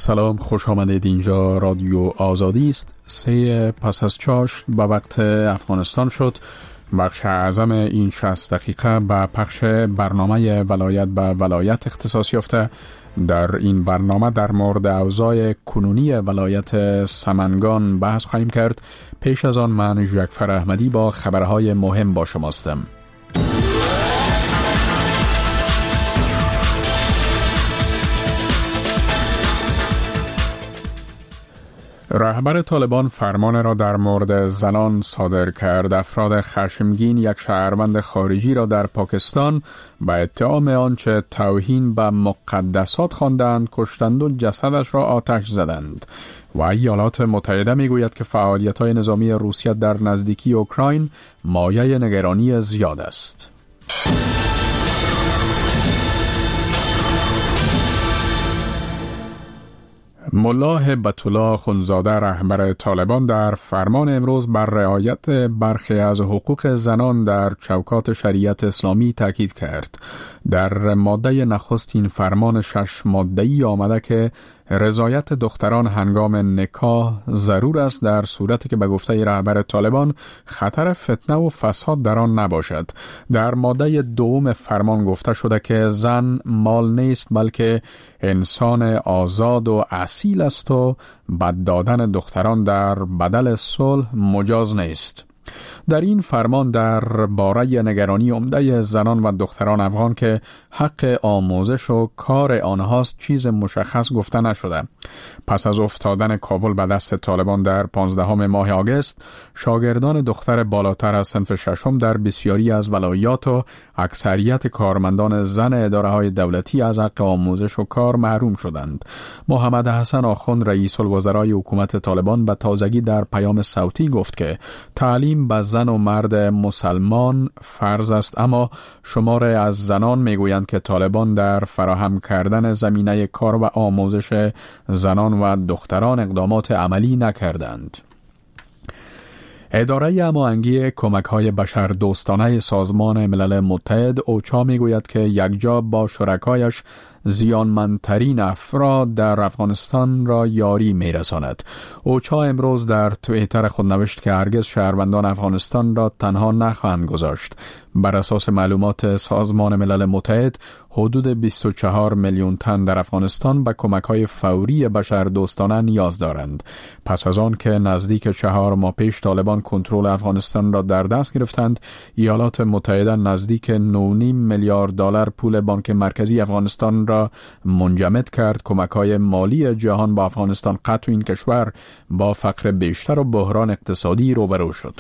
سلام، خوش آمدید. اینجا رادیو آزادی است. 3 پس از چاشت به وقت افغانستان شد. بخش اعظم این 60 دقیقه به پخش برنامه ولایت به ولایت اختصاص یافته. در این برنامه در مورد اوضاع کنونی ولایت سمنگان بحث خواهیم کرد. پیش از آن من ژکفر احمدی با خبرهای مهم با شماستم. رهبر طالبان فرمان را در مورد زنان صادر کرد. افراد خشمگین یک شهروند خارجی را در پاکستان به اتهام آنچه توهین به مقدسات خواندند کشتند و جسدش را آتش زدند. و ایالات متحده میگوید که فعالیت‌های نظامی روسیه در نزدیکی اوکراین مایه نگرانی زیاد است. ملا هبت الله اخوندزاده رهبر طالبان در فرمان امروز بر رعایت برخی از حقوق زنان در چوکات شریعت اسلامی تاکید کرد. در ماده نخست این فرمان 6 ماده‌ای آمده که رضایت دختران هنگام نکاح ضرور است در صورتی که به گفته رهبر طالبان خطر فتنه و فساد در آن نباشد. در ماده 2 فرمان گفته شده که زن مال نیست بلکه انسان آزاد و اصیل است و بد دادن دختران در بدل صلح مجاز نیست. در این فرمان در باره نگرانی عمده زنان و دختران افغان که حق آموزش و کار آنهاست چیز مشخص گفته نشده. پس از افتادن کابل به دست طالبان در 15 ماه آگوست، شاگردان دختر بالاتر از صنف 6 در بسیاری از ولایات و اکثریت کارمندان زن اداره‌های دولتی از حق آموزش و کار محروم شدند. محمد حسن آخوند رئیس الوزرای حکومت طالبان به تازگی در پیام صوتی گفت که تعلیم به زن و مرد مسلمان فرض است، اما شمار از زنان میگویند که طالبان در فراهم کردن زمینه کار و آموزش زنان و دختران اقدامات عملی نکردند. اداره هماهنگی کمک‌های بشردوستانه سازمان ملل متحد اوچا میگوید که یکجا با شرکایش زیانمندترین افراد در افغانستان را یاری میرساند. اوچا امروز در توییتر خود نوشت که هرگز شهروندان افغانستان را تنها نخواهند گذاشت. بر اساس معلومات سازمان ملل متحد حدود 24 میلیون تن در افغانستان به کمک‌های فوری بشردوستانه نیاز دارند. پس از آن که نزدیک 4 ماه پیش طالبان کنترل افغانستان را در دست گرفتند، ایالات متحده نزدیک 9.5 میلیارد دلار پول بانک مرکزی افغانستان را منجمد کرد. کمک‌های مالی جهان با افغانستان قطع این کشور با فقر بیشتر و بحران اقتصادی روبرو شد.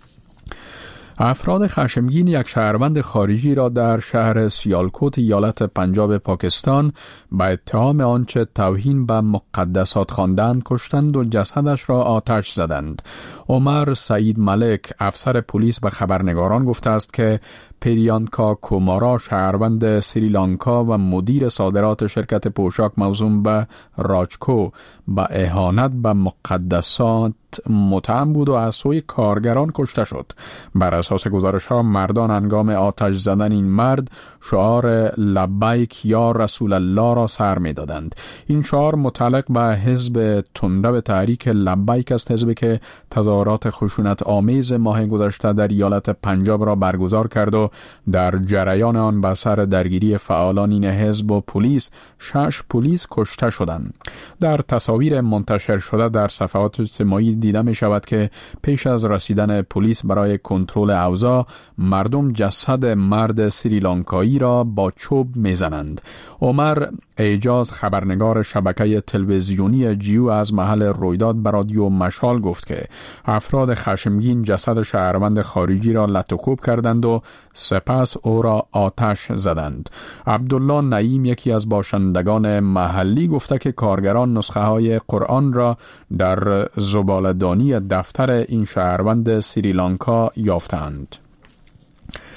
افراد خشمگین یک شهروند خارجی را در شهر سیالکوت ایالت پنجاب پاکستان به اتهام آنچه توهین به مقدسات خواندند کشتند و جسدش را آتش زدند. عمر سعید ملک افسر پلیس به خبرنگاران گفته است که پریانکا کومارا شهروند سریلانکا و مدیر صادرات شرکت پوشاک موسوم به راجکو به اهانت به مقدسات متهم بود و از سوی کارگران کشته شد. بر اساس گزارش‌ها مردان هنگام آتش زدن این مرد شعار لبیک یا رسول الله را سر می‌دادند. این شعار متعلق به حزب تندرو تحریک لبیک است، حزبی که تظاهرات خشونت آمیز ماه گذشته در ایالت پنجاب را برگزار کرد و در جریان آن به اثر درگیری فعالان این حزب و پلیس 6 پلیس کشته شدند. در تصاویر منتشر شده در صفحات اجتماعی دیده می شود که پیش از رسیدن پلیس برای کنترل اوضاع مردم جسد مرد سریلانکایی را با چوب می زنند. عمر اعجاز خبرنگار شبکه تلویزیونی جیو از محل رویداد به رادیو مشال گفت که افراد خشمگین جسد شهروند خارجی را لطوکوب کردند و سپس او را آتش زدند. عبدالله نعیم یکی از باشندگان محلی گفته که کارگران نسخه های قرآن را در زباله‌دانی دفتر این شهروند سریلانکا یافتند.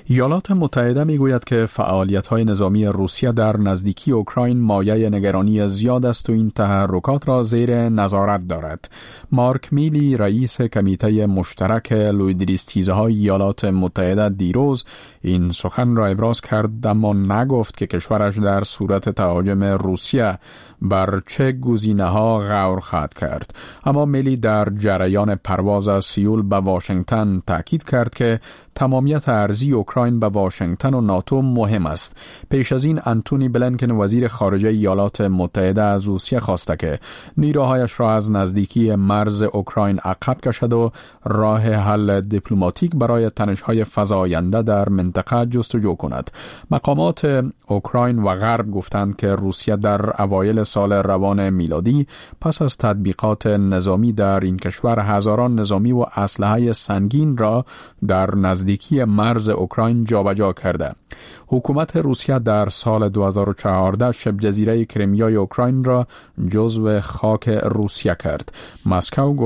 ایالات متحده میگوید که فعالیت‌های نظامی روسیه در نزدیکی اوکراین مایه نگرانی زیاد است و این تحرکات را زیر نظارت دارد. مارک میلی رئیس کمیته مشترک لویدریستیزهای ایالات متحده دیروز این سخن را ابراز کرد، اما نگفت که کشورش در صورت تهاجم روسیه بر چه گزینه‌ها غور خواهد کرد. اما میلی در جریان پرواز از سیول به واشنگتن تاکید کرد که تمامیت ارضی اوکراین به واشنگتن و ناتو مهم است. پیش از این آنتونی بلینکن وزیر خارجه ایالات متحده از روسیه خواسته که نیروهایش را از نزدیکی مرز اوکراین عقب کشد و راه حل دیپلماتیک برای تنش‌های فزاینده در منطقه جستجو کند. مقامات اوکراین و غرب گفتند که روسیه در اوایل سال روان میلادی پس از تطبیقات نظامی در این کشور هزاران نظامی و اسلحه سنگین را در نزدیکی مرز اوکراین جابجا کرده. حکومت روسیه در سال 2014 شبه جزیره کریمیای اوکراین را جزو خاک روسیه کرد. مسکو